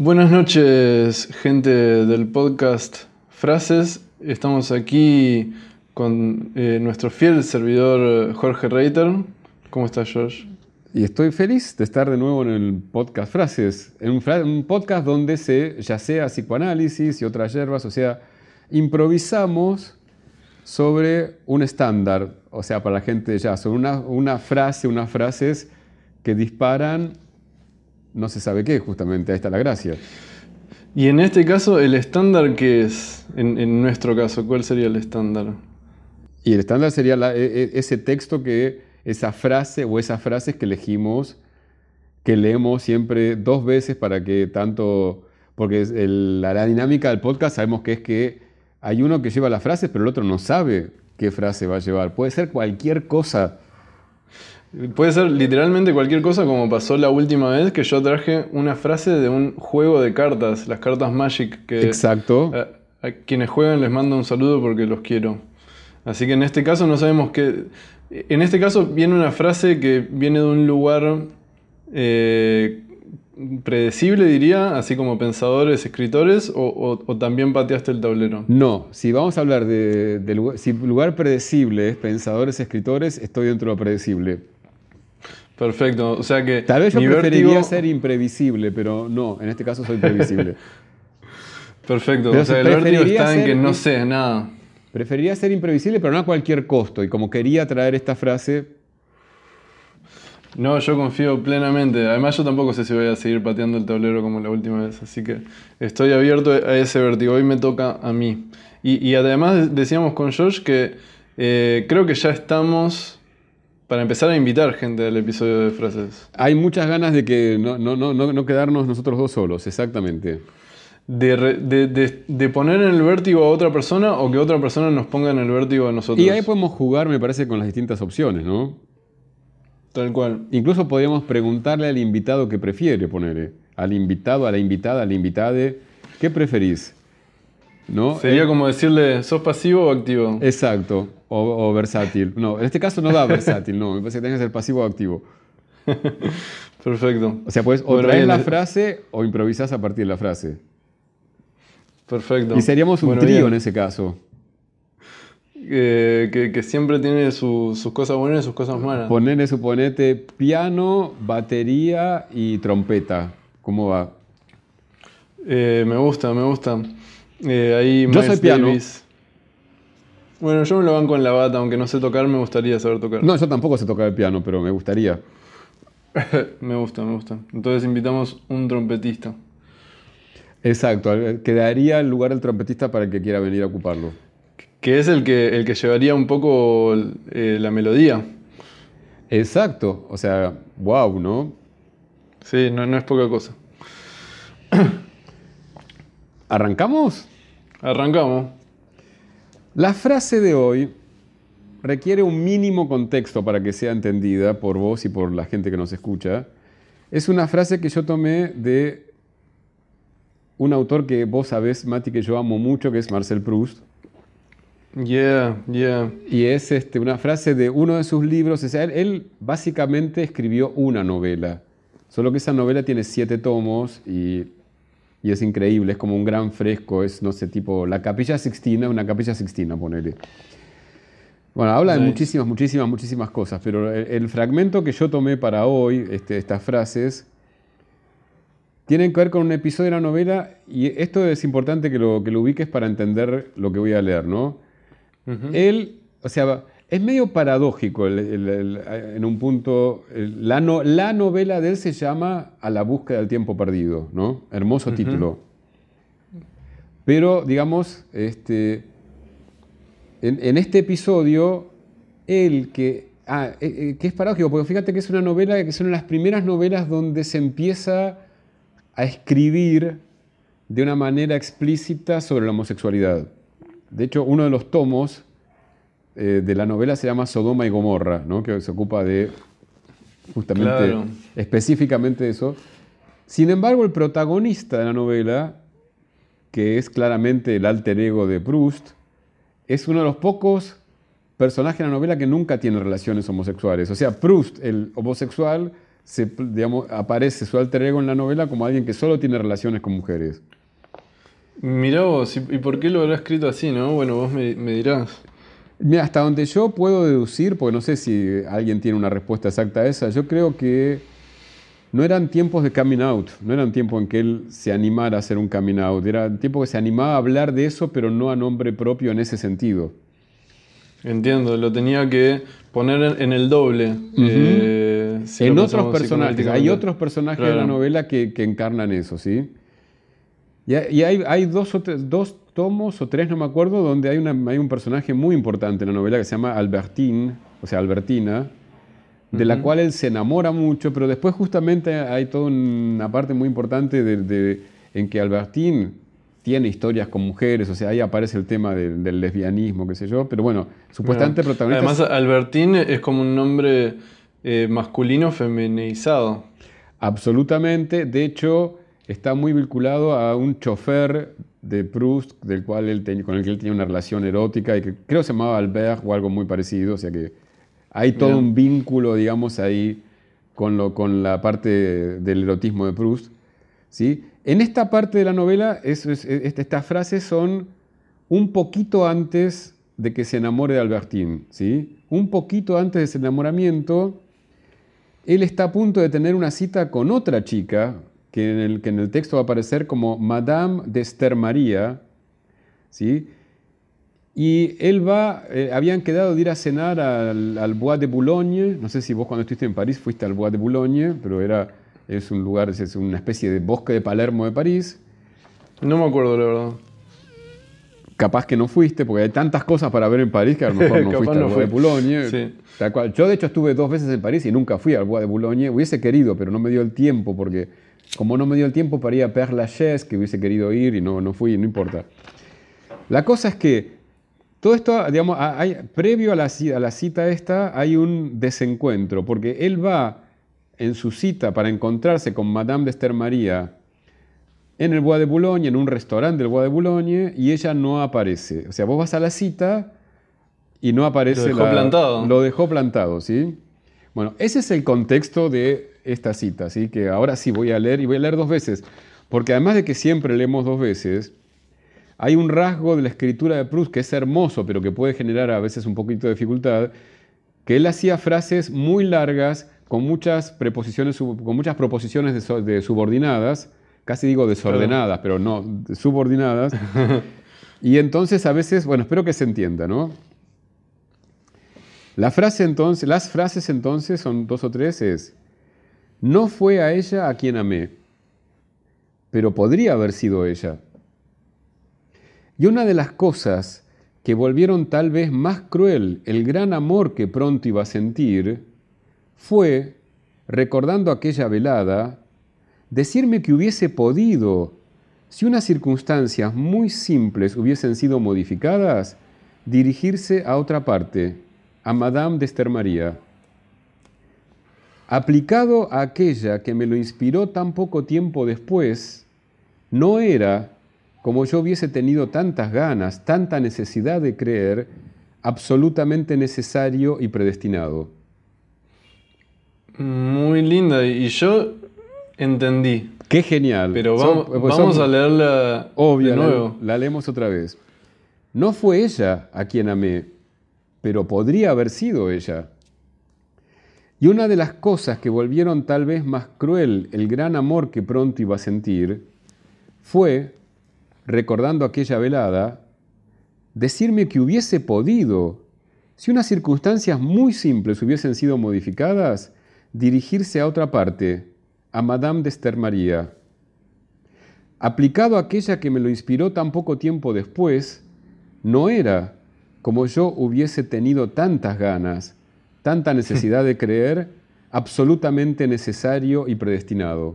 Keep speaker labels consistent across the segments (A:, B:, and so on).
A: Buenas noches, gente del podcast Frases. Estamos aquí con nuestro fiel servidor Jorge Reiter. ¿Cómo estás, George?
B: Y estoy feliz de estar de nuevo en el podcast Frases, en un podcast donde se yacea psicoanálisis y otras hierbas, o sea, improvisamos sobre un estándar, o sea, para la gente de jazz, sobre unas frases que disparan no se sabe qué, justamente, ahí está la gracia.
A: Y en este caso, ¿el estándar qué es? En nuestro caso, ¿cuál sería el estándar?
B: Y el estándar sería ese texto esa frase o esas frases que elegimos, que leemos siempre 2 veces para que tanto... Porque la dinámica del podcast sabemos que es que hay uno que lleva las frases, pero el otro no sabe qué frase va a llevar. Puede ser cualquier cosa.
A: Puede ser literalmente cualquier cosa, como pasó la última vez que yo traje una frase de un juego de cartas, las cartas Magic, que
B: Exacto.
A: a quienes juegan les mando un saludo porque los quiero. Así que en este caso no sabemos qué... En este caso viene una frase que viene de un lugar predecible, diría, así como pensadores, escritores, o también pateaste el tablero.
B: No, si vamos a hablar si lugar predecible es pensadores, escritores, estoy dentro de lo predecible.
A: Perfecto, o sea que...
B: Tal vez yo preferiría ser imprevisible, pero no, en este caso soy previsible.
A: Perfecto,
B: pero
A: o sea, el vértigo está en que no sé nada.
B: Preferiría ser imprevisible, pero no a cualquier costo. Y como quería traer esta frase...
A: No, yo confío plenamente. Además, yo tampoco sé si voy a seguir pateando el tablero como la última vez. Así que estoy abierto a ese vértigo. Hoy me toca a mí. Y además decíamos con George que creo que ya estamos... para empezar a invitar gente al episodio de Frases.
B: Hay muchas ganas de que no quedarnos nosotros dos solos, exactamente.
A: De poner en el vértigo a otra persona o que otra persona nos ponga en el vértigo a nosotros.
B: Y ahí podemos jugar, me parece, con las distintas opciones, ¿no?
A: Tal cual.
B: Incluso podríamos preguntarle al invitado qué prefiere, ponerle. Al invitado, a la invitada, al invitade, ¿qué preferís? ¿No?
A: Sería como decirle, ¿sos pasivo o activo?
B: Exacto, o versátil. No, en este caso no da versátil, no, me parece que tenés que ser pasivo o activo.
A: Perfecto.
B: O sea, pues o traes la frase o improvisás a partir de la frase.
A: Perfecto.
B: Y seríamos un trío en ese caso.
A: Que siempre tiene sus cosas buenas y sus cosas malas.
B: Suponete piano, batería y trompeta. ¿Cómo va?
A: Me gusta. Ahí
B: yo soy piano.
A: Davis. Bueno, yo me lo banco en la bata, aunque no sé tocar, me gustaría saber tocar.
B: No, yo tampoco sé tocar el piano, pero me gustaría.
A: Me gusta. Entonces invitamos un trompetista.
B: Exacto, quedaría el lugar del trompetista para el que quiera venir a ocuparlo.
A: Que es el que llevaría un poco la melodía.
B: Exacto, o sea, wow, ¿no?
A: Sí, no es poca cosa.
B: ¿Arrancamos?
A: Arrancamos.
B: La frase de hoy requiere un mínimo contexto para que sea entendida por vos y por la gente que nos escucha. Es una frase que yo tomé de un autor que vos sabés, Mati, que yo amo mucho, que es Marcel Proust.
A: Yeah.
B: Y es una frase de uno de sus libros. O sea, él básicamente escribió una novela. Solo que esa novela tiene 7 tomos y es increíble. Es como un gran fresco. Es, no sé, tipo la Capilla Sixtina, una Capilla Sixtina, ponele. Bueno, habla de muchísimas cosas. Pero el fragmento que yo tomé para hoy, estas frases, tienen que ver con un episodio de la novela. Y esto es importante que lo ubiques para entender lo que voy a leer, ¿no? Uh-huh. Él, o sea, es medio paradójico en un punto. La novela de él se llama A la búsqueda del tiempo perdido, ¿no? Hermoso uh-huh. título. Pero, digamos, en este episodio, que es paradójico, porque fíjate que es una novela que son las primeras novelas donde se empieza a escribir de una manera explícita sobre la homosexualidad. De hecho, uno de los tomos de la novela se llama Sodoma y Gomorra, ¿no? Que se ocupa de justamente, específicamente eso. Sin embargo, el protagonista de la novela, que es claramente el alter ego de Proust, es uno de los pocos personajes de la novela que nunca tiene relaciones homosexuales. O sea, Proust, el homosexual, digamos, aparece su alter ego en la novela como alguien que solo tiene relaciones con mujeres.
A: Mirá vos, ¿y por qué lo habrá escrito así, no? Bueno, vos me dirás.
B: Mira, hasta donde yo puedo deducir, porque no sé si alguien tiene una respuesta exacta a esa, yo creo que no eran tiempos de coming out, no eran tiempos en que él se animara a hacer un coming out, era tiempo que se animaba a hablar de eso, pero no a nombre propio en ese sentido.
A: Entiendo, lo tenía que poner en el doble. Si
B: En
A: lo
B: otros
A: pensamos
B: personajes, hay
A: psicoanalíticamente.
B: otros personajes de la
A: Claro.
B: novela que encarnan eso, ¿sí? Y hay dos tomos o tres, no me acuerdo, donde hay un personaje muy importante en la novela que se llama Albertine, o sea, Albertina, de la
A: Ujú.
B: cual él se enamora mucho, pero después justamente hay toda una parte muy importante en que Albertine tiene historias con mujeres, o sea, ahí aparece el tema del lesbianismo, qué sé yo, pero bueno,
A: Mira.
B: supuestamente el protagonista
A: Además, Albertine es como un nombre masculino feminizado.
B: absolutamente, de hecho, está muy vinculado a un chofer de Proust, con el que él tenía una relación erótica, y que creo que se llamaba Albert o algo muy parecido, o sea que hay todo
A: Mira.
B: un vínculo, digamos, ahí con la parte del erotismo de Proust, ¿sí? En esta parte de la novela, estas frases son un poquito antes de que se enamore de Albertine, ¿sí? Un poquito antes de ese enamoramiento, él está a punto de tener una cita con otra chica, que en el texto va a aparecer como Madame de Stermaria, ¿sí? Y habían quedado de ir a cenar al Bois de Boulogne. No sé si vos cuando estuviste en París fuiste al Bois de Boulogne, pero es un lugar, es una especie de bosque de Palermo de París.
A: No me acuerdo, la verdad.
B: Capaz que no fuiste, porque hay tantas cosas para ver en París que a lo mejor no
A: Capaz
B: fuiste al
A: no
B: Bois de
A: fui.
B: Boulogne.
A: Sí.
B: Tal cual. Yo de hecho estuve 2 veces en París y nunca fui al Bois de Boulogne. Hubiese querido, pero no me dio el tiempo, porque como no me dio el tiempo para ir a Père Lachaise, que hubiese querido ir y no fui, no importa. La cosa es que todo esto, digamos, previo a la cita esta, hay un desencuentro, porque él va en su cita para encontrarse con Madame de Stermaria en el Bois de Boulogne, en un restaurante del Bois de Boulogne, y ella no aparece. O sea, vos vas a la cita y no
A: Y lo
B: aparece
A: dejó plantado.
B: lo dejó plantado, ¿sí? Bueno, ese es el contexto de esta cita, ¿sí? Que ahora sí voy a leer, y voy a leer 2 veces, porque además de que siempre leemos 2 veces, hay un rasgo de la escritura de Proust que es hermoso, pero que puede generar a veces un poquito de dificultad, que él hacía frases muy largas con muchas preposiciones, con muchas proposiciones de subordinadas, casi digo
A: Claro.
B: desordenadas, pero no, subordinadas. Y entonces a veces, bueno, espero que se entienda, ¿no? Las frases entonces, son 2 o 3, es, no fue a ella a quien amé, pero podría haber sido ella. Y una de las cosas que volvieron tal vez más cruel el gran amor que pronto iba a sentir fue, recordando aquella velada, decirme que hubiese podido, si unas circunstancias muy simples hubiesen sido modificadas, dirigirse a otra parte, a Madame de Stermaria. Aplicado a aquella que me lo inspiró tan poco tiempo después, no era, como yo hubiese tenido tantas ganas, tanta necesidad de creer, absolutamente necesario y predestinado.
A: Muy linda. Y yo entendí.
B: ¡Qué genial!
A: Pero vamos a leerla de
B: obvio,
A: nuevo.
B: la leemos otra vez. No fue ella a quien amé, pero podría haber sido ella. Y una de las cosas que volvieron tal vez más cruel el gran amor que pronto iba a sentir fue, recordando aquella velada, decirme que hubiese podido, si unas circunstancias muy simples hubiesen sido modificadas, dirigirse a otra parte, a Madame de Stermaria. Aplicado a aquella que me lo inspiró tan poco tiempo después, no era, como yo hubiese tenido tantas ganas, tanta necesidad de creer, absolutamente necesario y predestinado.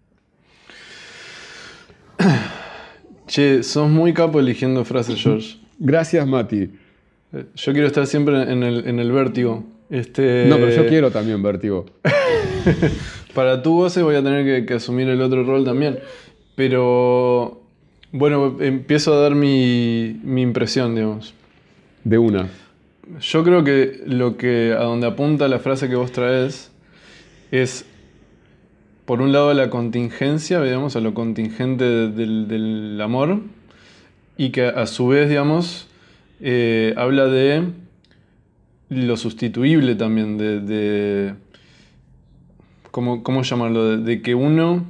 A: Che, sos muy capo eligiendo frases, George.
B: Gracias, Mati.
A: Yo quiero estar siempre en el vértigo.
B: No, pero yo quiero también vértigo.
A: Para tu goce voy a tener que asumir el otro rol también. Pero bueno, empiezo a dar mi impresión, digamos.
B: De una.
A: Yo creo que a donde apunta la frase que vos traes es por un lado, a la contingencia, digamos, a lo contingente del amor, y que a su vez, digamos, habla de lo sustituible también, ¿cómo llamarlo? De que uno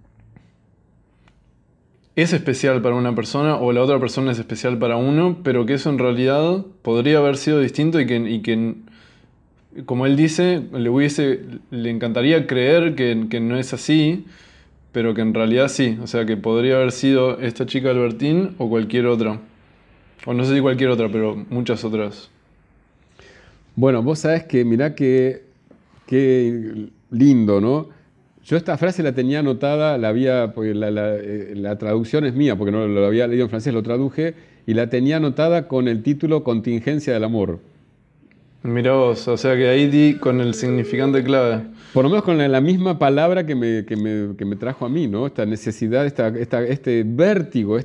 A: es especial para una persona o la otra persona es especial para uno, pero que eso en realidad podría haber sido distinto y que como él dice, le encantaría creer que no es así, pero que en realidad sí. O sea, que podría haber sido esta chica Albertín o cualquier otra. O no sé si cualquier otra, pero muchas otras.
B: Bueno, vos sabés que mirá qué lindo, ¿no? Yo esta frase la tenía anotada, porque la traducción es mía, porque no lo había leído en francés, lo traduje, y la tenía anotada con el título Contingencia del amor.
A: Mirá vos, o sea que ahí di con el significante clave.
B: Por lo menos con la misma palabra que me trajo a mí, ¿no? Esta necesidad, este vértigo,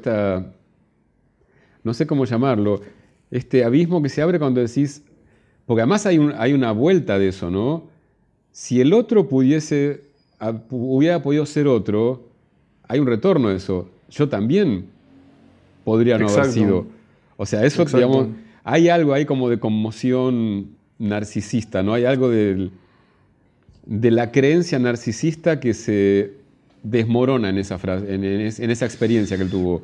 B: no sé cómo llamarlo, este abismo que se abre cuando decís, porque además hay una vuelta de eso, ¿no? Si el otro hubiera podido ser otro, hay un retorno de eso. Yo también podría no haber
A: Exacto.
B: sido. O sea, eso,
A: Exacto.
B: digamos, hay algo ahí como de conmoción narcisista, ¿no? Hay algo de la creencia narcisista que se desmorona en esa frase, en esa experiencia que él tuvo.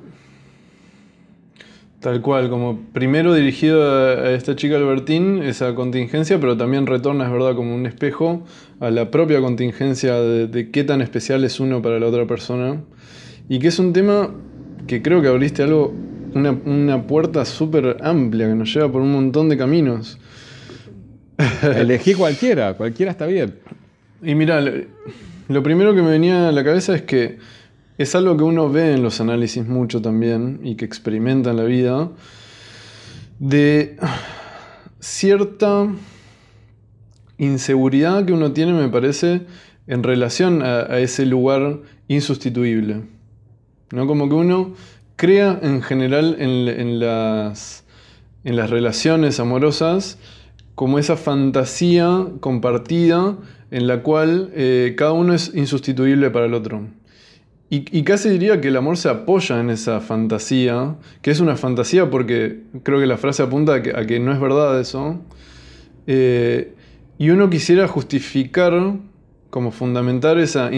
A: Tal cual, como primero dirigido a esta chica Albertín, esa contingencia, pero también retorna, es verdad, como un espejo a la propia contingencia de qué tan especial es uno para la otra persona. Y que es un tema que creo que abriste una puerta súper amplia que nos lleva por un montón de caminos.
B: Elegí cualquiera está bien.
A: Y mira, lo primero que me venía a la cabeza es que es algo que uno ve en los análisis mucho también y que experimenta en la vida, de cierta inseguridad que uno tiene, me parece, en relación a ese lugar insustituible. ¿No? Como que uno crea en general en las relaciones amorosas como esa fantasía compartida en la cual cada uno es insustituible para el otro. Y casi diría que el amor se apoya en esa fantasía, que es una fantasía porque creo que la frase apunta a que no es verdad eso. Y uno quisiera justificar, como fundamentar esa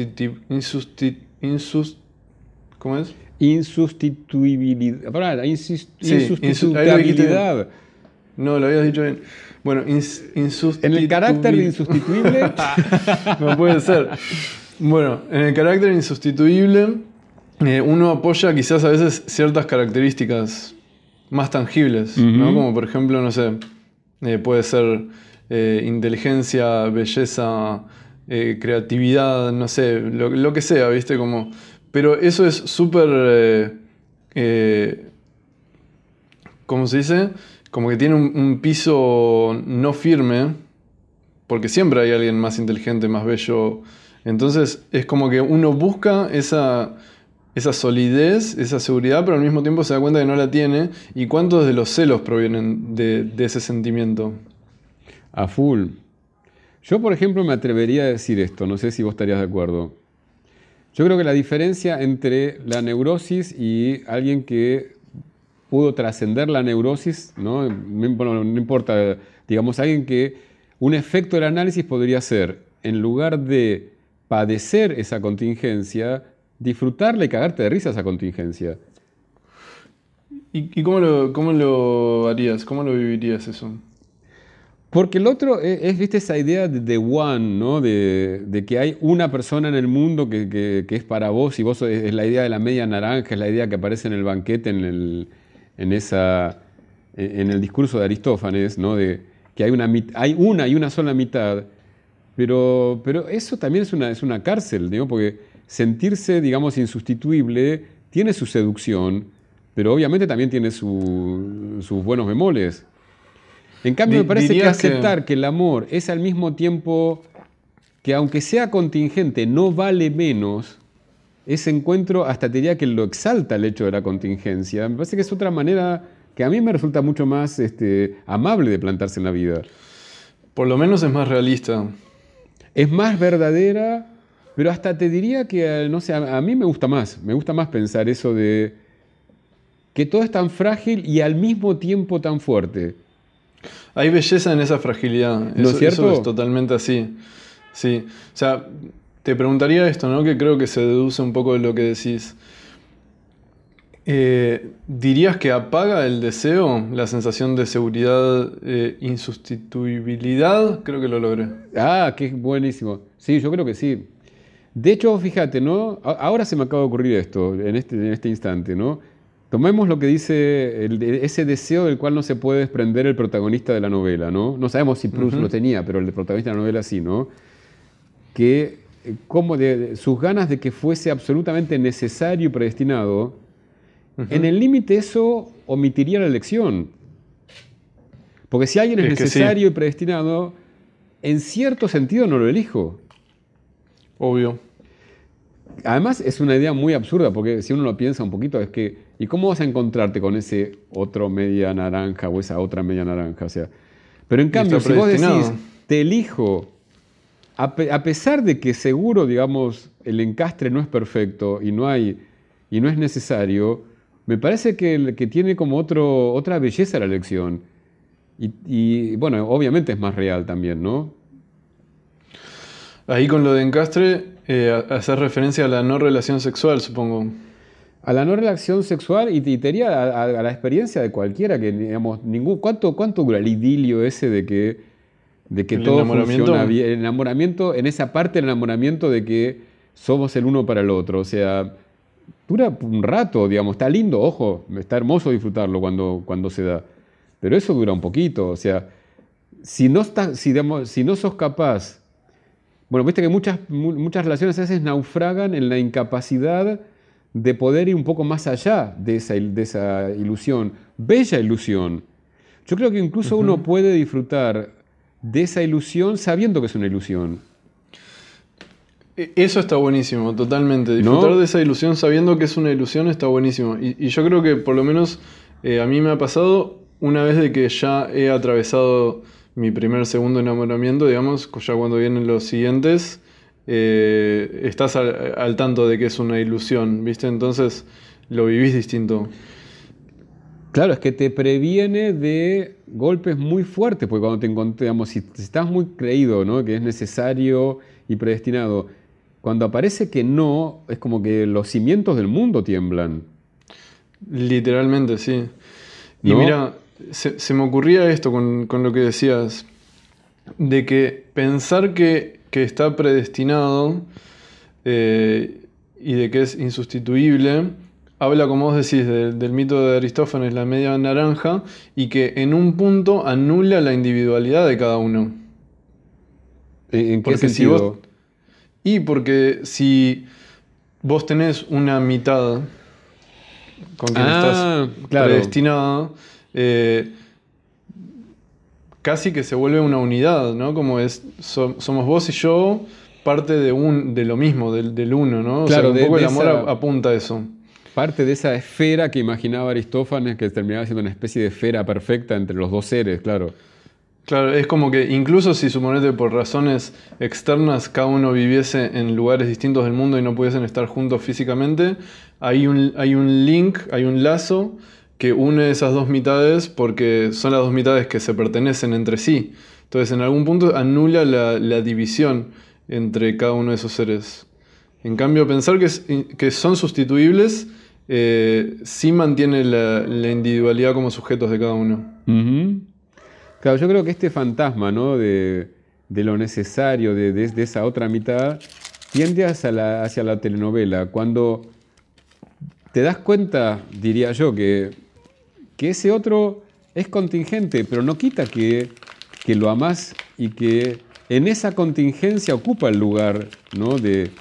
A: ¿cómo es?
B: Insustituibilidad.
A: Insustituibilidad. No, lo habías dicho bien. Bueno,
B: En el carácter de insustituible.
A: No puede ser. Bueno, en el carácter insustituible, uno apoya quizás a veces ciertas características más tangibles, ¿no? Como por ejemplo, no sé, puede ser inteligencia, belleza, creatividad, no sé, lo que sea, ¿viste? Pero eso es súper, ¿cómo se dice? Como que tiene un piso no firme, porque siempre hay alguien más inteligente, más bello. Entonces es como que uno busca esa solidez, esa seguridad, pero al mismo tiempo se da cuenta que no la tiene. ¿Y cuántos de los celos provienen de ese sentimiento?
B: A full. Yo, por ejemplo, me atrevería a decir esto, no sé si vos estarías de acuerdo. Yo creo que la diferencia entre la neurosis y alguien que pudo trascender la neurosis, ¿no? No importa, digamos, un efecto del análisis podría ser, en lugar de padecer esa contingencia, disfrutarla y cagarte de risa esa contingencia.
A: ¿Y cómo lo harías? ¿Cómo lo vivirías eso?
B: Porque el otro viste, esa idea de one, ¿no? De que hay una persona en el mundo que es para vos y vos es la idea de la media naranja, es la idea que aparece en el banquete, en el discurso de Aristófanes, ¿no? De que hay una y una sola mitad. Pero eso también es una cárcel, ¿no? Porque sentirse, digamos, insustituible tiene su seducción, pero obviamente también tiene sus buenos bemoles. En cambio, me parece que aceptar que el amor es al mismo tiempo que, aunque sea contingente, no vale menos, ese encuentro hasta te diría que lo exalta el hecho de la contingencia. Me parece que es otra manera que a mí me resulta mucho más amable de plantarse en la vida.
A: Por lo menos es más realista.
B: Es más verdadera Pero hasta te diría que, no sé, a mí me gusta más pensar eso de que todo es tan frágil y al mismo tiempo tan fuerte.
A: Hay belleza en esa fragilidad,
B: ¿No es
A: eso es
B: cierto?
A: totalmente así. Sí, o sea, te preguntaría esto, ¿no? Que creo que se deduce un poco de lo que decís. ¿Dirías que apaga el deseo, la sensación de seguridad, insustituibilidad? Creo que lo logré.
B: Ah, qué buenísimo. Sí, yo creo que sí. De hecho, fíjate, ¿no? Ahora se me acaba de ocurrir esto, en este instante, ¿no? Tomemos lo que dice ese deseo del cual no se puede desprender el protagonista de la novela, ¿no? No sabemos si Proust lo
A: Ujú,
B: tenía, pero el protagonista de la novela sí, ¿no? Que como de sus ganas de que fuese absolutamente necesario y predestinado, en
A: ujú.
B: el límite eso omitiría la elección. Porque si alguien es
A: Es que sí,
B: necesario y predestinado, en cierto sentido no lo elijo.
A: obvio.
B: Además es una idea muy absurda, porque si uno lo piensa un poquito, es que, ¿y cómo vas a encontrarte con ese otro media naranja o esa otra media naranja? O sea, pero en
A: Y
B: cambio,
A: está
B: si vos decís,
A: predestinado.
B: te elijo, a pesar de que seguro, digamos, el encastre no es perfecto y no es necesario, me parece que tiene como otra belleza la elección. Bueno, obviamente es más real también, ¿no?
A: Ahí con lo de encastre, hacer referencia a la no relación sexual, supongo.
B: A la no relación sexual y te diría a la experiencia de cualquiera que, digamos, ¿cuánto dura el idilio ese de que
A: El
B: todo funciona
A: enamoramiento.
B: bien? El enamoramiento, en esa parte del enamoramiento de que somos el uno para el otro. O sea, dura un rato, digamos, está lindo, ojo, está hermoso disfrutarlo cuando se da. Pero eso dura un poquito. O sea, si no sos capaz. Bueno, viste que muchas relaciones a veces naufragan en la incapacidad de poder ir un poco más allá de esa ilusión, bella ilusión. Yo creo que incluso
A: Ujú.
B: uno puede disfrutar de esa ilusión sabiendo que es una ilusión,
A: Eso está buenísimo, totalmente. Disfrutar de
B: ¿no?
A: esa ilusión sabiendo que es una ilusión está buenísimo. Y yo creo que por lo menos a mí me ha pasado una vez de que ya he atravesado mi primer, segundo enamoramiento, digamos, ya cuando vienen los siguientes, estás al tanto de que es una ilusión, ¿viste? Entonces lo vivís distinto.
B: Claro, es que te previene de golpes muy fuertes, porque cuando te encontramos, si estás muy creído, ¿no? Que es necesario y predestinado, cuando aparece que no, es como que los cimientos del mundo tiemblan,
A: Literalmente, sí. Y
B: ¿no?
A: mira, se me ocurría esto con lo que decías, de que pensar que está predestinado y de que es insustituible, habla, como vos decís, del mito de Aristófanes, la media naranja, y que en un punto anula la individualidad de cada uno.
B: ¿En qué
A: Porque si vos,
B: sentido?
A: porque si vos tenés una mitad con quien estás
B: Ah, claro.
A: predestinado, eh, casi que se vuelve una unidad, ¿no? Como somos vos y yo parte de lo mismo, del uno, ¿no? O sea,
B: Claro,
A: un
B: de,
A: poco
B: de
A: el amor
B: esa
A: apunta a eso.
B: parte de esa esfera que imaginaba Aristófanes, que terminaba siendo una especie de esfera perfecta entre los dos seres, claro.
A: Claro, es como que incluso si suponete por razones externas cada uno viviese en lugares distintos del mundo y no pudiesen estar juntos físicamente, hay un link, hay un lazo que une esas dos mitades porque son las dos mitades que se pertenecen entre sí. Entonces en algún punto anula la división entre cada uno de esos seres. En cambio, pensar que son sustituibles sí mantiene la individualidad como sujetos de cada uno.
B: Ujú. Claro, yo creo que este fantasma, ¿no? de lo necesario, de esa otra mitad, tiende hacia la telenovela. Cuando te das cuenta, diría yo, que ese otro es contingente, pero no quita que lo amás y que en esa contingencia ocupa el lugar, ¿no?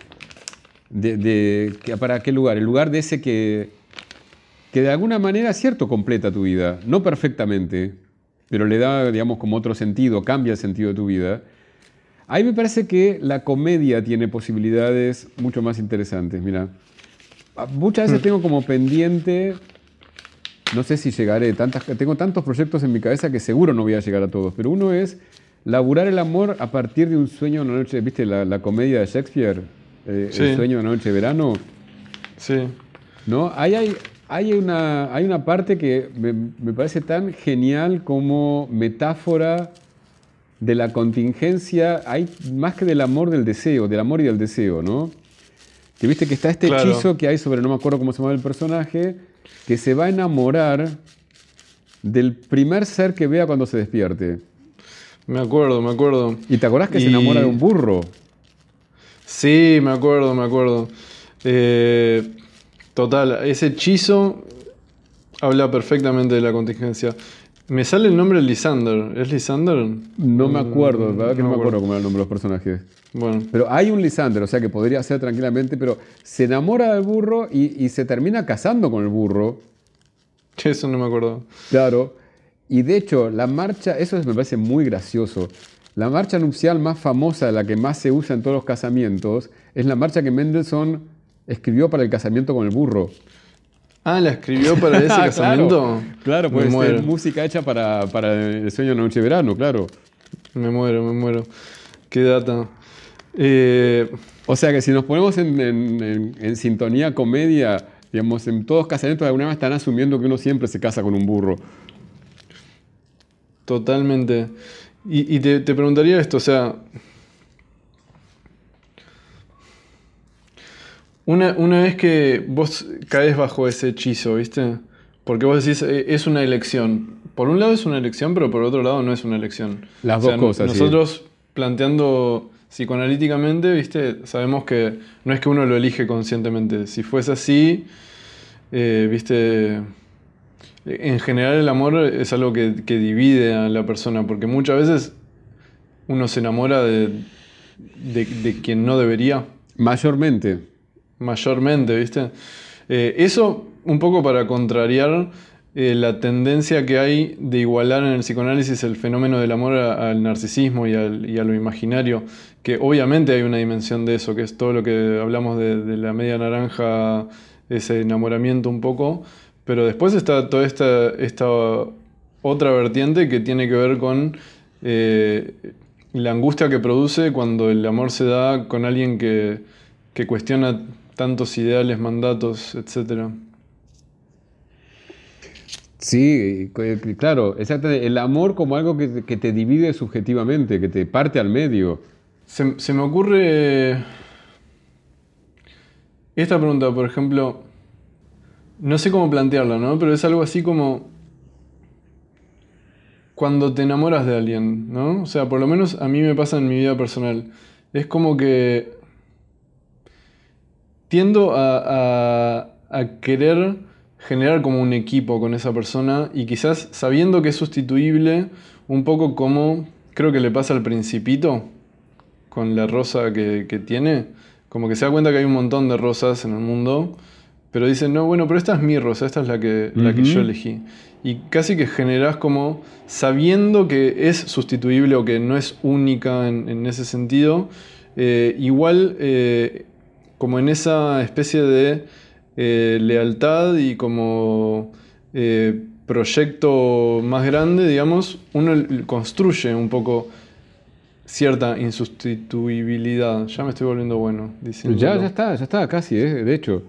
B: ¿Para qué lugar? El lugar de ese que de alguna manera, cierto, completa tu vida. No perfectamente, pero le da, digamos, como otro sentido, cambia el sentido de tu vida. Ahí me parece que la comedia tiene posibilidades mucho más interesantes. Mira, muchas veces tengo como pendiente, no sé si llegaré, tengo tantos proyectos en mi cabeza que seguro no voy a llegar a todos, pero uno es laburar el amor a partir de un sueño una noche, ¿viste la comedia de Shakespeare?
A: Sí.
B: El sueño de una noche de verano,
A: Sí.
B: ¿no? Hay una parte que me parece tan genial como metáfora de la contingencia, hay más que del amor del amor y del deseo, ¿no? Que viste que está este
A: Claro.
B: hechizo que hay sobre, no me acuerdo cómo se llama el personaje, que se va a enamorar del primer ser que vea cuando se despierte.
A: Me acuerdo, me acuerdo.
B: ¿Y te acordás que se
A: Y-
B: enamora de un burro?
A: Sí, me acuerdo, me acuerdo. Total, ese hechizo habla perfectamente de la contingencia. Me sale el nombre Lysander. ¿Es Lysander?
B: No me acuerdo, la verdad que no me acuerdo
A: acuerdo.
B: cómo era el nombre de los personajes.
A: Bueno,
B: Pero hay un Lisander, o sea que podría ser tranquilamente, pero se enamora del burro y se termina casando con el burro,
A: eso no me acuerdo.
B: claro. Y de hecho, la marcha, me parece muy gracioso. La marcha nupcial más famosa, la que más se usa en todos los casamientos, es la marcha que Mendelssohn escribió para el casamiento con el burro.
A: Ah, ¿la escribió para ese
B: Ah,
A: casamiento?
B: claro,
A: Me
B: puede ser
A: muero,
B: música hecha para el sueño de una noche de verano, claro.
A: me muero, me muero. Qué data. Eh,
B: O sea que si nos ponemos en sintonía comedia, digamos, en todos casamientos de alguna manera están asumiendo que uno siempre se casa con un burro.
A: Totalmente. Y te preguntaría esto, o sea, una vez que vos caes bajo ese hechizo, ¿viste? Porque vos decís, es una elección. Por un lado es una elección, pero por otro lado no es una elección.
B: Las
A: O sea,
B: dos cosas, sí.
A: nosotros planteando psicoanalíticamente, ¿viste? Sabemos que no es que uno lo elige conscientemente. Si fuese así, ¿viste? En general el amor es algo que divide a la persona, porque muchas veces uno se enamora de quien no debería,
B: Mayormente.
A: mayormente, ¿viste? Eso un poco para contrariar la tendencia que hay de igualar en el psicoanálisis el fenómeno del amor al narcisismo y a lo imaginario, que obviamente hay una dimensión de eso, que es todo lo que hablamos de la media naranja, ese enamoramiento un poco, pero después está toda esta otra vertiente que tiene que ver con la angustia que produce cuando el amor se da con alguien que cuestiona tantos ideales, mandatos, etc.
B: Sí, claro, exactamente. El amor como algo que te divide subjetivamente, que te parte al medio.
A: Se me ocurre esta pregunta, por ejemplo, no sé cómo plantearla, ¿no? Pero es algo así como cuando te enamoras de alguien, ¿no? O sea, por lo menos a mí me pasa en mi vida personal. Es como que tiendo a querer generar como un equipo con esa persona y quizás sabiendo que es sustituible, un poco como creo que le pasa al Principito con la rosa que tiene, como que se da cuenta que hay un montón de rosas en el mundo, pero dice, no, bueno, pero esta es mi rosa, esta es la que yo elegí. Y casi que generás como, sabiendo que es sustituible o que no es única en ese sentido, igual como en esa especie de lealtad y como proyecto más grande, digamos, uno construye un poco cierta insustituibilidad. Ya me estoy volviendo bueno diciéndolo.
B: Ya está, casi, de hecho.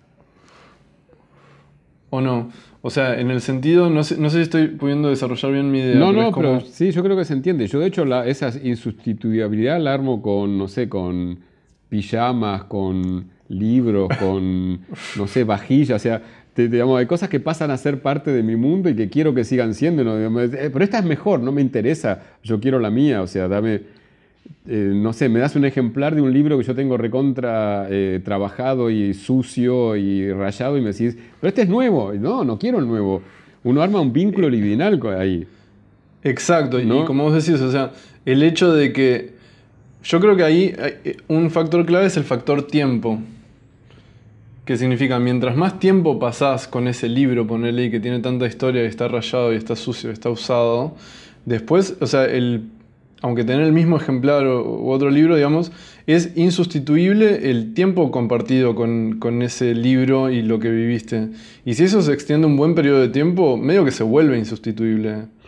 A: ¿O no? O sea, en el sentido, no sé si estoy pudiendo desarrollar bien mi idea,
B: No,
A: pero
B: no,
A: es como...
B: pero sí, yo creo que se entiende. Yo, de hecho, esa insustituibilidad la armo con, no sé, con pijamas, con libros, con, no sé, vajillas. O sea, digamos, hay cosas que pasan a ser parte de mi mundo y que quiero que sigan siendo, ¿no? Digamos, pero esta es mejor, no me interesa, yo quiero la mía. O sea, dame, no sé, me das un ejemplar de un libro que yo tengo recontra trabajado y sucio y rayado y me decís, pero este es nuevo. No, no quiero el nuevo. Uno arma un vínculo libidinal ahí,
A: Exacto, y
B: ¿no?
A: como vos decís, o sea, el hecho de que... Yo creo que ahí un factor clave es el factor tiempo. Que significa, mientras más tiempo pasás con ese libro, ponele, y que tiene tanta historia y está rayado y está sucio, está usado, después, o sea, aunque tener el mismo ejemplar u otro libro, digamos, es insustituible el tiempo compartido con ese libro y lo que viviste. Y si eso se extiende un buen periodo de tiempo, medio que se vuelve insustituible.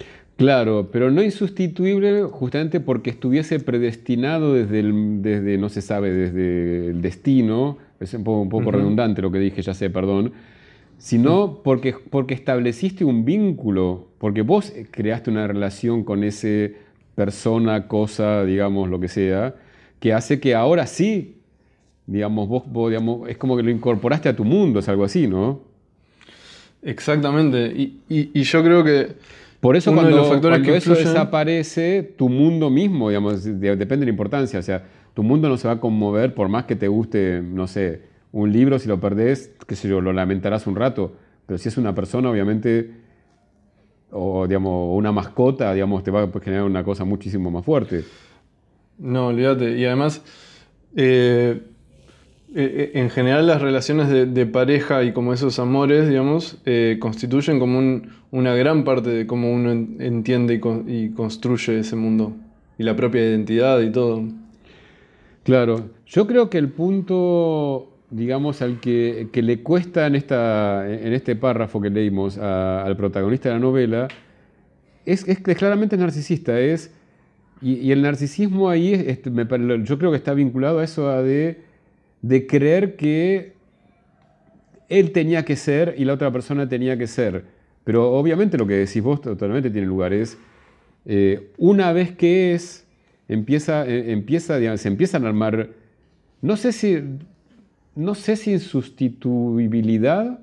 B: Claro, pero no insustituible justamente porque estuviese predestinado desde no se sabe, desde el destino, es un poco
A: Ujú.
B: redundante lo que dije, ya sé, perdón, sino porque estableciste un vínculo, porque vos creaste una relación con ese persona, cosa, digamos, lo que sea, que hace que ahora sí, digamos, digamos, es como que lo incorporaste a tu mundo, es algo así, ¿no?
A: Exactamente. Y yo creo que
B: Por eso
A: uno de los factores que
B: cuando eso
A: influyen,
B: desaparece, tu mundo mismo, digamos, depende de la importancia, o sea, tu mundo no se va a conmover por más que te guste, no sé, un libro, si lo perdés, qué sé yo, lo lamentarás un rato, pero si es una persona, obviamente, o digamos, una mascota, digamos, te va a generar una cosa muchísimo más fuerte.
A: no, olvídate. Y además, eh, en general las relaciones de pareja y como esos amores, digamos, constituyen como una gran parte de cómo uno entiende y construye ese mundo. Y la propia identidad y todo.
B: Claro, yo creo que el punto, digamos, que le cuesta en este párrafo que leímos al protagonista de la novela, es que claramente es narcisista, y el narcisismo ahí yo creo que está vinculado a eso de creer que él tenía que ser y la otra persona tenía que ser. Pero obviamente lo que decís vos totalmente tiene lugar, una vez que digamos, se empiezan a armar, no sé si, no sé si insustituibilidad,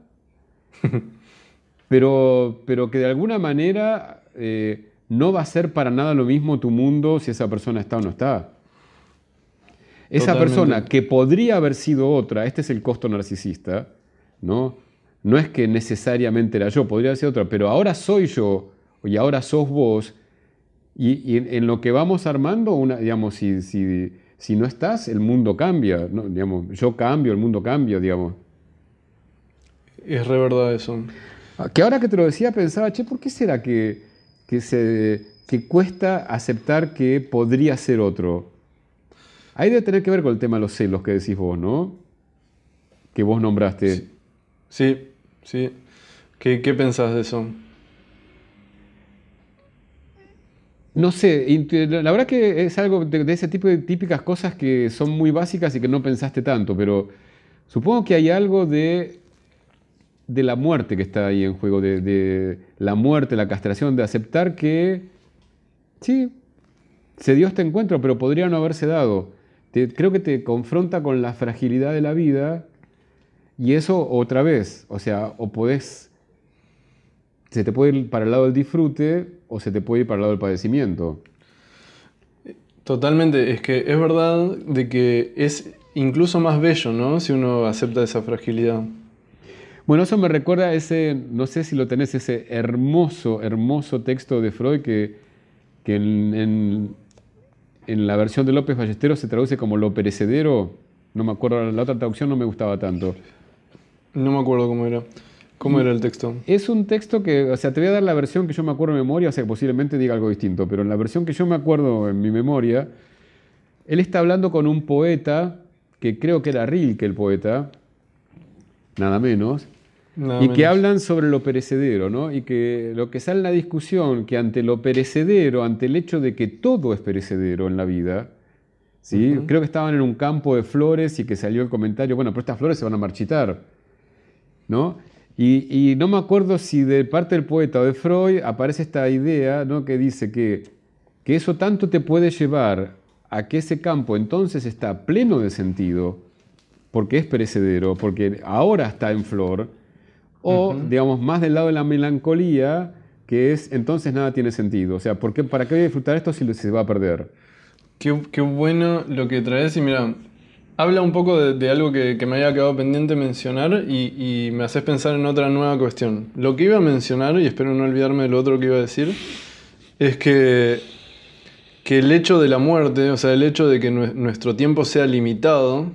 B: pero que de alguna manera no va a ser para nada lo mismo tu mundo si esa persona está o no está. Esa
A: Totalmente.
B: persona que podría haber sido otra, este es el costo narcisista, ¿no? No es que necesariamente era yo, podría ser otra, pero ahora soy yo y ahora sos vos, y en lo que vamos armando, digamos, si no estás, el mundo cambia, ¿no? Digamos, yo cambio, el mundo cambia, digamos.
A: Es re verdad eso.
B: Que ahora que te lo decía pensaba, che, ¿por qué será que cuesta aceptar que podría ser otro? Ahí debe tener que ver con el tema de los celos que decís vos, ¿no? Que vos nombraste.
A: Sí, sí, sí. ¿Qué pensás de eso?
B: No sé, la verdad que es algo de ese tipo de típicas cosas que son muy básicas y que no pensaste tanto, pero supongo que hay algo de la muerte que está ahí en juego, de la muerte, la castración, de aceptar que sí, se dio este encuentro, pero podría no haberse dado. Creo que te confronta con la fragilidad de la vida y eso otra vez, o sea, se te puede ir para el lado del disfrute o se te puede ir para el lado del padecimiento.
A: Totalmente, es que es verdad de que es incluso más bello, ¿no? Si uno acepta esa fragilidad.
B: Bueno, eso me recuerda a no sé si lo tenés, ese hermoso, hermoso texto de Freud que en la versión de López Ballesteros se traduce como lo perecedero. No me acuerdo, la otra traducción no me gustaba tanto.
A: No me acuerdo cómo era. ¿Cómo era
B: Y
A: el texto?
B: es un texto que, o sea, te voy a dar la versión que yo me acuerdo en memoria, o sea, que posiblemente diga algo distinto, pero en la versión que yo me acuerdo en mi memoria, él está hablando con un poeta, que creo que era Rilke el poeta, nada menos,
A: Nada
B: y que
A: menos.
B: hablan sobre lo perecedero, ¿no? Y que lo que sale en la discusión, que ante lo perecedero, ante el hecho de que todo es perecedero en la vida, ¿sí?
A: Ujú.
B: Creo que estaban en un campo de flores y que salió el comentario, bueno, pero estas flores se van a marchitar, ¿no? Y no me acuerdo si de parte del poeta o de Freud aparece esta idea, ¿no? Que dice que eso tanto te puede llevar a que ese campo entonces está pleno de sentido, porque es perecedero, porque ahora está en flor, o,
A: Ujú.
B: digamos, más del lado de la melancolía, que es entonces nada tiene sentido. O sea, ¿para qué voy a disfrutar esto si se va a perder?
A: Qué bueno lo que traes y mira, habla un poco de algo que me había quedado pendiente mencionar y me haces pensar en otra nueva cuestión. Lo que iba a mencionar, y espero no olvidarme de lo otro que iba a decir, es que el hecho de la muerte, o sea, el hecho de que nuestro tiempo sea limitado,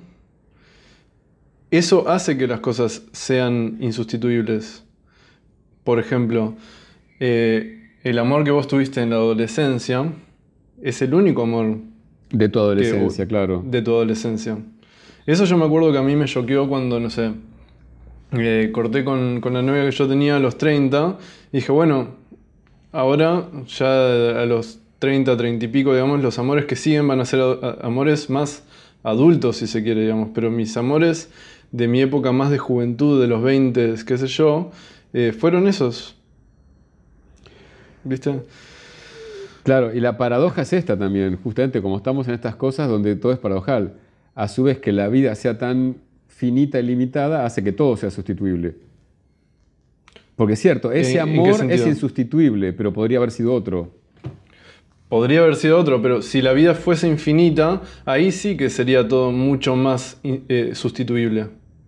A: eso hace que las cosas sean insustituibles. Por ejemplo, el amor que vos tuviste en la adolescencia es el único amor
B: De tu
A: que,
B: adolescencia, claro.
A: de tu adolescencia. Eso yo me acuerdo que a mí me choqueó cuando, no sé, corté con la novia que yo tenía a los 30 y dije, bueno, ahora, ya a los 30, 30 y pico, digamos, los amores que siguen van a ser amores más adultos, si se quiere, digamos. Pero mis amores de mi época más de juventud, de los 20, qué sé yo, fueron esos. ¿Viste?
B: Claro, y la paradoja es esta también, justamente como estamos en estas cosas donde todo es paradojal. A su vez que la vida sea tan finita y limitada hace que todo sea sustituible. Porque es cierto, ese
A: ¿En qué
B: amor es
A: sentido?
B: insustituible, pero podría haber sido otro.
A: Podría haber sido otro, pero si la vida fuese infinita, ahí sí que sería todo mucho más sustituible.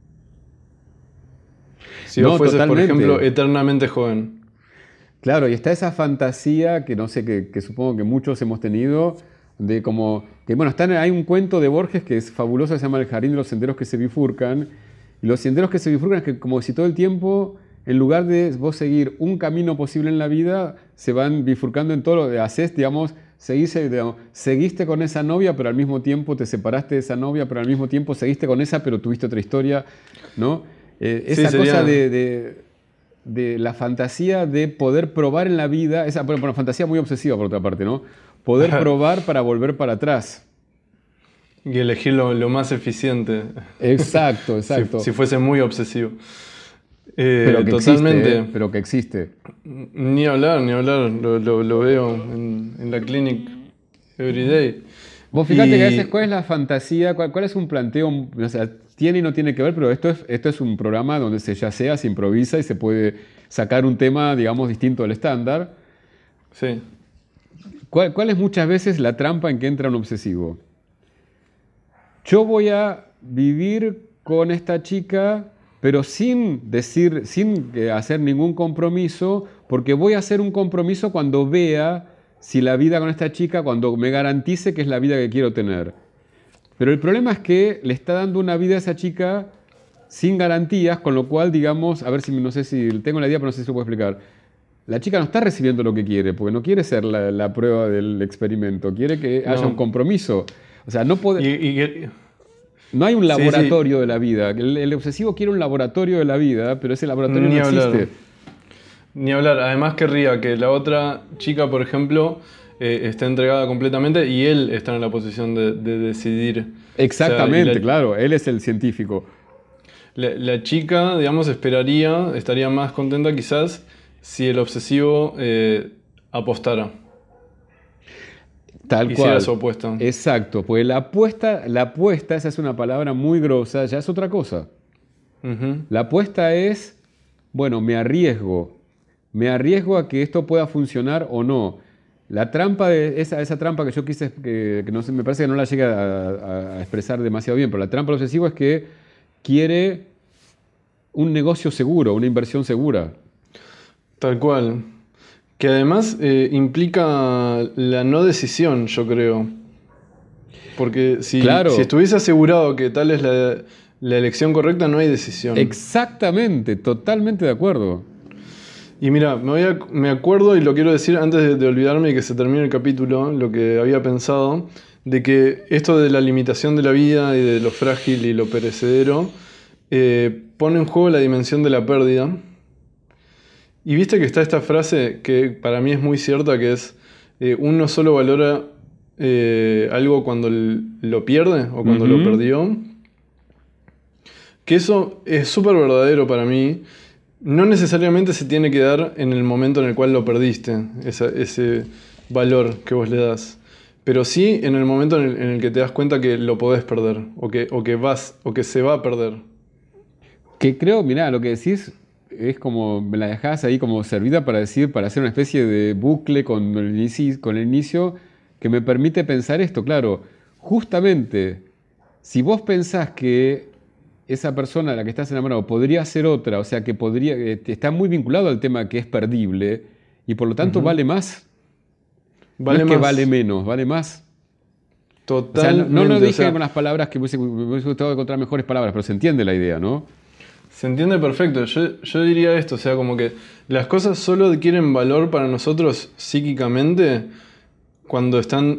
A: Si vos
B: No,
A: fueses, por ejemplo,
B: totalmente.
A: eternamente joven.
B: Claro, y está esa fantasía que no sé, que supongo que muchos hemos tenido, de como, que bueno, hay un cuento de Borges que es fabuloso, se llama El jardín de los senderos que se bifurcan, y los senderos que se bifurcan es que como si todo el tiempo, en lugar de vos seguir un camino posible en la vida, se van bifurcando en todo lo que haces, digamos, seguiste con esa novia, pero al mismo tiempo te separaste de esa novia, pero al mismo tiempo seguiste con esa, pero tuviste otra historia, ¿no?
A: Sí,
B: Esa cosa
A: sería.
B: de la fantasía de poder probar en la vida, esa bueno, fantasía muy obsesiva por otra parte, ¿no? Poder probar para volver para atrás.
A: Y elegir lo más eficiente.
B: Exacto,
A: Si
B: exacto.
A: fuese muy obsesivo.
B: Pero que existe, ¿eh?
A: Totalmente.
B: Pero que existe.
A: Ni hablar, ni hablar. Lo veo en la clinic every day.
B: Vos fíjate que a veces
A: Y
B: cuál es la fantasía, cuál es un planteo, o sea, tiene y no tiene que ver, pero esto es un programa donde se yacea, se improvisa y se puede sacar un tema, digamos, distinto del estándar.
A: sí,
B: ¿Cuál es muchas veces la trampa en que entra un obsesivo? Yo voy a vivir con esta chica, pero sin decir, sin hacer ningún compromiso, porque voy a hacer un compromiso cuando vea si la vida con esta chica, cuando me garantice que es la vida que quiero tener. Pero el problema es que le está dando una vida a esa chica sin garantías, con lo cual, digamos, a ver si no sé si tengo la idea, pero no sé si lo puedo explicar. La chica no está recibiendo lo que quiere, porque no quiere ser la prueba del experimento, quiere que haya un
A: no.
B: compromiso. O sea, no puede,
A: Y
B: no hay un
A: sí, sí,
B: laboratorio de la vida. El obsesivo quiere un laboratorio de la vida, pero ese laboratorio no
A: ni hablar.
B: existe.
A: Ni hablar. Además querría que la otra chica, por ejemplo, esté entregada completamente y él está en la posición de decidir. O sea, y
B: Exactamente, claro, él es el científico.
A: la chica, digamos, estaría más contenta quizás si el obsesivo apostara,
B: Tal
A: hiciera
B: cual.
A: su apuesta.
B: Exacto, pues la apuesta, esa es una palabra muy grosa, ya es otra cosa.
A: Ujú.
B: La apuesta es, bueno, me arriesgo a que esto pueda funcionar o no. La trampa esa trampa que yo quise, que no sé, me parece que no la llega a expresar demasiado bien, pero la trampa del obsesivo es que quiere un negocio seguro, una inversión segura.
A: Tal cual. Que además implica la no decisión, yo creo. Porque si
B: Claro,
A: estuviese asegurado que tal es la elección correcta, no hay decisión.
B: exactamente, totalmente de acuerdo.
A: Y mira, me acuerdo y lo quiero decir antes de olvidarme y que se termine el capítulo, lo que había pensado, de que esto de la limitación de la vida y de lo frágil y lo perecedero pone en juego la dimensión de la pérdida. Y viste que está esta frase que para mí es muy cierta, que es, uno solo valora algo cuando lo pierde o cuando lo
B: Ujú.
A: perdió. Que eso es súper verdadero para mí. No necesariamente se tiene que dar en el momento en el cual lo perdiste, ese valor que vos le das. Pero sí en el momento en el que te das cuenta que lo podés perder, o que se va a perder.
B: Que creo, mirá, lo que decís es como, me la dejás ahí como servida para decir, para hacer una especie de bucle con el inicio que me permite pensar esto, claro, justamente, si vos pensás que esa persona a la que estás enamorado podría ser otra, o sea, que podría, está muy vinculado al tema que es perdible y por lo tanto
A: Ujú.
B: vale más, no es
A: Vale
B: que vale
A: más,
B: menos, vale más. O sea, no lo
A: totalmente. O
B: dije
A: sea,
B: con las palabras que me hubiese gustado encontrar mejores palabras, pero se entiende la idea, ¿no?
A: se entiende perfecto. Yo diría esto, o sea, como que las cosas solo adquieren valor para nosotros psíquicamente cuando están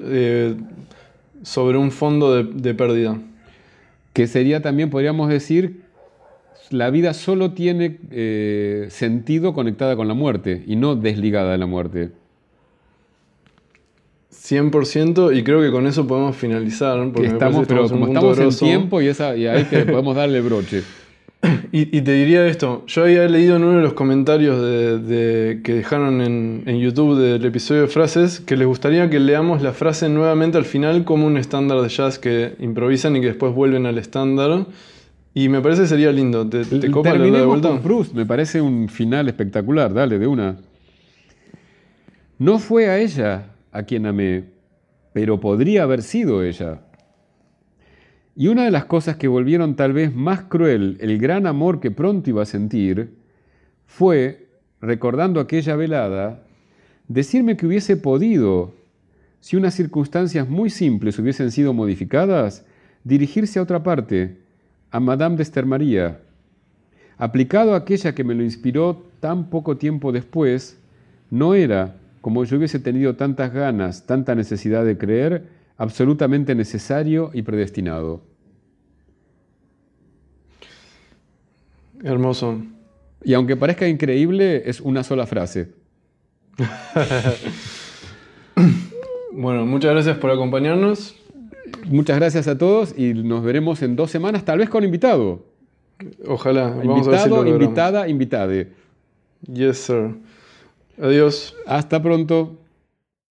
A: sobre un fondo de pérdida.
B: Que sería también, podríamos decir, la vida solo tiene sentido conectada con la muerte y no desligada de la muerte.
A: 100%, y creo que con eso podemos finalizar, porque me parece que
B: Pero
A: estamos en
B: como
A: un punto
B: estamos en
A: grosso.
B: tiempo y ahí que podemos darle broche.
A: Y te diría esto, yo había leído en uno de los comentarios que dejaron en YouTube del episodio de frases, que les gustaría que leamos la frase nuevamente al final como un estándar de jazz que improvisan y que después vuelven al estándar. Y me parece que sería lindo. ¿Te copa leerla de
B: Terminemos
A: vuelta?
B: con Proust, me parece un final espectacular, dale, de una. No fue a ella a quien amé, pero podría haber sido ella. Y una de las cosas que volvieron tal vez más cruel el gran amor que pronto iba a sentir fue, recordando aquella velada, decirme que hubiese podido, si unas circunstancias muy simples hubiesen sido modificadas, dirigirse a otra parte, a Madame de Stermaría. Aplicado a aquella que me lo inspiró tan poco tiempo después, no era, como yo hubiese tenido tantas ganas, tanta necesidad de creer, absolutamente necesario y predestinado.
A: Hermoso.
B: Y aunque parezca increíble, es una sola frase.
A: Bueno, muchas gracias por acompañarnos.
B: Muchas gracias a todos y nos veremos en 2 semanas, tal vez con invitado.
A: Ojalá. Vamos a ver si lo
B: Invitado,
A: logramos.
B: invitada, invitade.
A: Yes, sir. Adiós.
B: Hasta pronto.